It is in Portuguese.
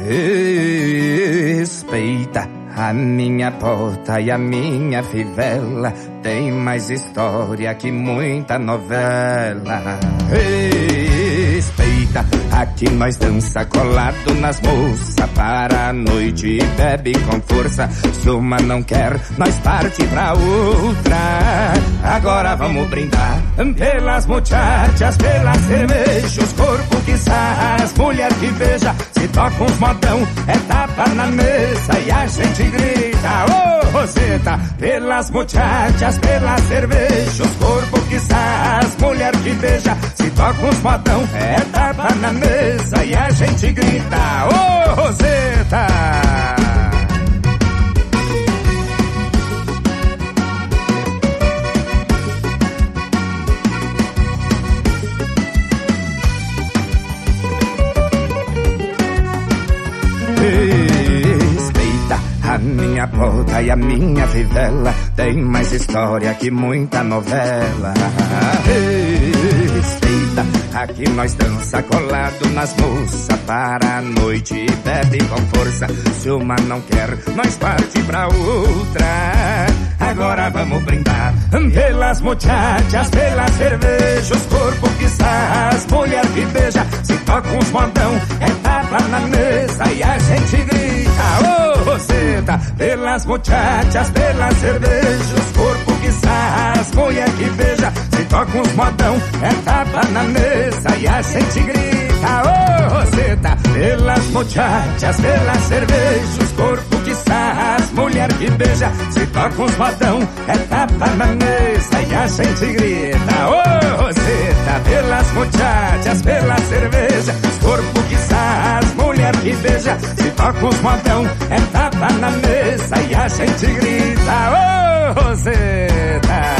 Respeita a minha porta e a minha fivela, tem mais história que muita novela. Respeita, aqui nós dança colado nas moças, para a noite e bebe com força. Se uma não quer, nós parte pra outra. Agora vamos brindar pelas muchachas, pelas cervejas, corpo que sarras, mulher que beija. Se toca uns modão, é tapa na mesa e a gente grita, ô Roseta. Pelas muchachas, pelas cervejas, corpo que sarras, mulher que beija. Se toca uns modão, é tapa na mesa e a gente grita, ô Roseta. Respeita a minha porta e a minha fivela, tem mais história que muita novela. Respeita, aqui nós dança colado nas moças, para a noite e bebe com força. Se uma não quer, nós parte pra outra. Agora vamos brindar pelas muchachas, pelas cervejas, corpo que sarras, mulher que beija. Se toca uns modão, é tapa na mesa e a gente grita, ô Roseta. Pelas muchachas, pelas cervejas, corpo que sarras, mulher que beija. Se toca uns modão, é tapa na mesa e a gente grita, ô Roseta. Pelas muchachas, pelas cervejas, corpo que sarras, mulher que beija. Se toca uns modão, é tapa na mesa e a gente grita, ô Roseta. Pelas muchachas, pelas cervejas, corpo que sarras, mulher que beija. Se toca uns modão, é tapa na mesa e a gente grita, ô Roseta.